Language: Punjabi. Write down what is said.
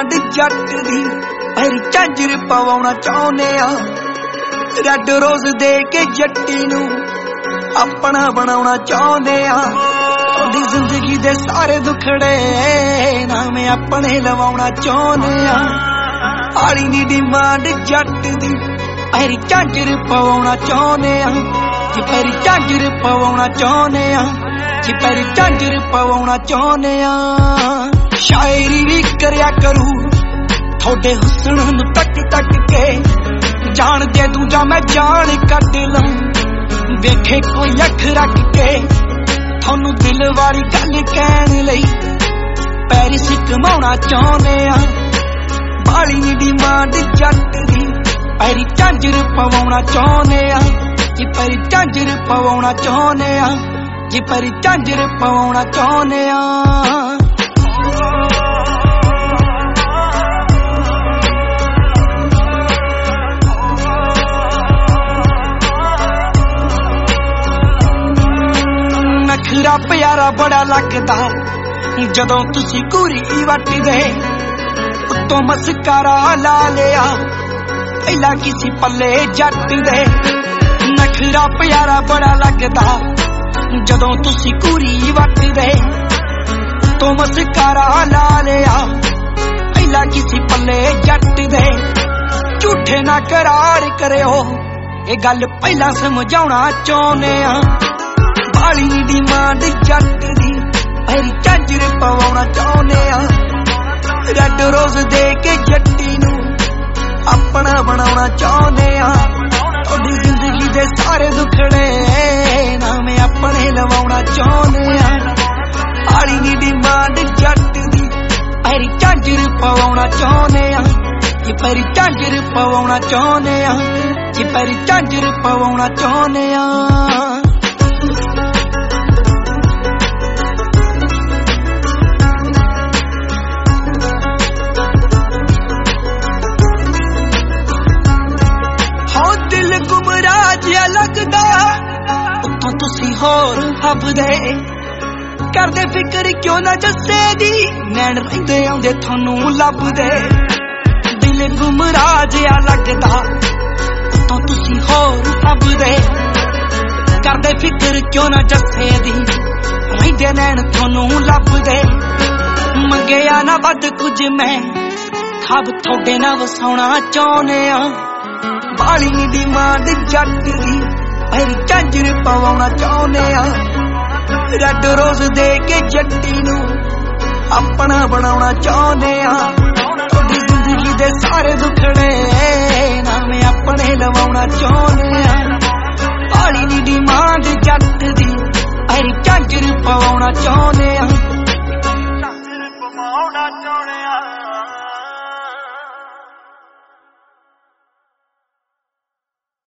ਡਿਮਾਂਡ ਜੱਟ ਦੀ ਐਰੀ ਝਾਂਜਰ ਪਵਾਉਣਾ ਚਾਹੁੰਦੇ ਆ। ਰੈੱਡ ਰੋਜ਼ ਦੇ ਕੇ ਜੱਟੀ ਨੂੰ ਆਪਣਾ ਬਣਾਉਣਾ ਚਾਹੁੰਦੇ ਆ। ਤੁਹਾਡੀ ਜ਼ਿੰਦਗੀ ਦੇ ਸਾਰੇ ਦੁਖੜੇ ਨਾਵੇਂ ਆਪਣੇ ਲਵਾਉਣਾ ਚਾਹੁੰਦੇ ਆ। ਆਲੀ ਦੀ ਡਿਮਾਂਡ ਜੱਟ ਦੀ ਐਰੀ ਝਾਂਜਰ ਪਵਾਉਣਾ ਚਾਹੁੰਦੇ ਆ। ਜੀ ਪੈਰੀ ਝਾਂਜਰ ਪਵਾਉਣਾ ਚਾਹੁੰਦੇ ਆ। ਜੀ ਪੈਰੀ ਝਾਂਜਰ ਪਵਾਉਣਾ ਚਾਹੁੰਦੇ ਆ। ਸ਼ਾਇਰੀ ਵੀ ਕਰਿਆ ਕਰੂ ਤੁਹਾਡੇ ਹੁਸਨ ਨੂੰ ਤੱਕ ਤੱਕ ਕੇ। ਜਾਣ ਦੇ ਤੂੰ ਜਾਂ ਮੈਂ ਜਾਨ ਕੱਢ ਲਾਂ ਵੇਖੇ ਕੋਈ ਅੱਖ ਰੱਖ ਕੇ। ਤੁਹਾਨੂੰ ਦਿਲ ਵਾਲੀ ਗੱਲ ਕਹਿਣ ਲਈ ਪੈਰਿਸ ਘੁਮਾਉਣਾ ਚਾਹੁੰਦੇ ਆ। ਬਾਲੀ ਨੀ ਡਿਮਾਂਡ ਜੱਟ ਦੀ ਪੈਰੀ ਝਾਂਜਰ ਪਵਾਉਣਾ ਚਾਹੁੰਦੇ ਆ। ਜੀ ਪੈਰੀ ਝਾਂਜਰ ਪਵਾਉਣਾ ਚਾਹੁੰਦੇ ਆ। ਜੀ ਪੈਰੀ ਝਾਂਜਰ ਪਵਾਉਣਾ ਚਾਹੁੰਦੇ ਆ। ਨਖਰਾ ਪਿਆਰਾ ਬੜਾ ਲੱਗਦਾ ਜਦੋਂ ਤੁਸੀਂ ਘੂਰੀ ਵੱਟਦੇ। ਉੱਤੋਂ ਮਸਕਾਰਾ ਲਾ ਲਿਆ ਪਹਿਲਾਂ ਕਿਸੇ ਪੱਲੇ ਜੱਟ ਦੇ। ਨਖਰਾ ਪਿਆਰਾ ਬੜਾ ਲੱਗਦਾ ਜਦੋਂ ਤੁਸੀਂ ਘੂਰੀ ਵੱਟਦੇ। ਉੱਤੋਂ ਮਸਕਾਰਾ ਲਾ ਲਿਆ ਪਹਿਲਾਂ ਕਿਸੇ ਪੱਲੇ ਜੱਟ ਦੇ। ਝੂਠੇ ਨਾ ਕਰਾਰ ਕਰਿਓ ਇਹ ਗੱਲ ਪਹਿਲਾਂ ਸਮਝਾਉਣਾ ਚਾਹੁੰਦੇ ਆ। ਬਾਲੀ ਨੀ ਡਿਮਾਂਡ ਜੱਟ ਦੀ ਐਰੀ ਝਾਂਜਰ ਪਵਾਉਣਾ ਚਾਹੁੰਦੇ ਆ। ਰੈੱਡ ਰੋਜ਼ ਦੇ ਕੇ ਜੱਟੀ ਨੂੰ ਆਪਣਾ ਬਣਾਉਣਾ ਚਾਹੁੰਦੇ ਆ। ਤੁਹਾਡੀ ਜ਼ਿੰਦਗੀ ਦੇ ਸਾਰੇ ਦੁਖੜੇ ਨਾਵੇਂ ਆਪਣੇ ਲਵਾਉਣਾ ਚਾਹੁੰਦੇ ਆ। ਆਲੀ ਨੀ ਡਿਮਾਂਡ ਜੱਟ ਦੀ ਐਰੀ ਝਾਂਜਰ ਪਵਾਉਣਾ ਚਾਹੁੰਦੇ ਆ। ਜੀ ਪੈਰੀ ਝਾਂਜਰ ਪਵਾਉਣਾ ਚਾਹੁੰਦੇ ਆ। ਜੀ ਪੈਰੀ ਝਾਂਜਰ ਪਵਾਉਣਾ ਚਾਹੁੰਦੇ ਆ। ਲੱਗਦਾ ਉੱਤੋਂ ਤੁਸੀਂ ਹੋਰ ਹੱਬਦੇ। ਕਰਦੇ ਫਿਕਰ ਕਿਉਂ ਨਾ ਜੱਸੇ ਦੀ ਨੈਣ ਰਹਿੰਦੇ ਆਉਂਦੇ ਤੁਹਾਨੂੰ ਲੱਭਦੇ। ਦਿਲ ਗੁਮਰਾਹ ਜਿਹਾ ਲੱਗਦਾ ਉੱਤੋਂ ਤੁਸੀਂ ਹੋਰ ਹੱਬਦੇ। ਕਰਦੇ ਫਿਕਰ ਕਿਉਂ ਨਾ ਜੱਸੇ ਦੀ ਰਹਿੰਦੇ ਨੈਣ ਤੁਹਾਨੂੰ ਲੱਭਦੇ। ਮੰਗਿਆ ਨਾ ਵੱਧ ਕੁਝ ਮੈਂ ਖਾਬ ਤੁਹਾਡੇ ਨਾਲ ਵਸਾਉਣਾ ਚਾਹੁੰਦੇ ਆ। ਬਾਲੀ ਨੀ ਡਿਮਾਂਡ ਜੱਟ ਦੀ ਐਰੀ ਝਾਂਜਰ ਪਵਾਉਣਾ ਚਾਹੁੰਦੇ ਆ। ਰੈੱਡ ਰੋਜ਼ ਦੇ ਕੇ ਜੱਟੀ ਨੂੰ ਆਪਣਾ ਬਣਾਉਣਾ ਚਾਹੁੰਦੇ ਆ। ਤੁਹਾਡੀ ਜ਼ਿੰਦਗੀ ਦੇ ਸਾਰੇ ਦੁਖੜੇ ਨਾਵੇਂ ਆਪਣੇ ਲਵਾਉਣਾ ਚਾਹੁੰਦੇ ਆ। ਬਾਲੀ ਨੀ ਡਿਮਾਂਡ ਜੱਟ ਦੀ ਐਰੀ ਝਾਂਜਰ ਪਵਾਉਣਾ ਚਾਹੁੰਦੇ ਆ।